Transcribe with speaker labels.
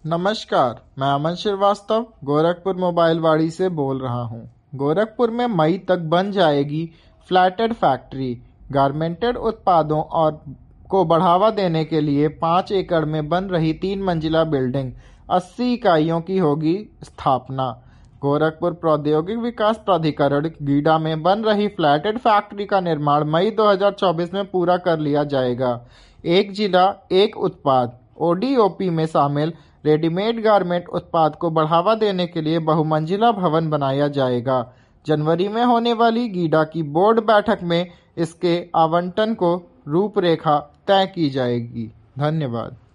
Speaker 1: नमस्कार, मैं अमन श्रीवास्तव गोरखपुर मोबाइल वाड़ी से बोल रहा हूँ। गोरखपुर में मई तक बन जाएगी फ्लैटेड फैक्ट्री। गारमेंटेड उत्पादों और को बढ़ावा देने के लिए 5 एकड़ में बन रही 3 मंजिला बिल्डिंग 80 इकाइयों की होगी स्थापना। गोरखपुर प्रौद्योगिक विकास प्राधिकरण गीडा में बन रही फ्लैटेड फैक्ट्री का निर्माण मई 2024 में पूरा कर लिया जाएगा। एक जिला एक उत्पाद ओडीओपी में शामिल रेडीमेड गारमेंट उत्पाद को बढ़ावा देने के लिए बहुमंजिला भवन बनाया जाएगा। जनवरी में होने वाली गीडा की बोर्ड बैठक में इसके आवंटन को रूपरेखा तय की जाएगी। धन्यवाद।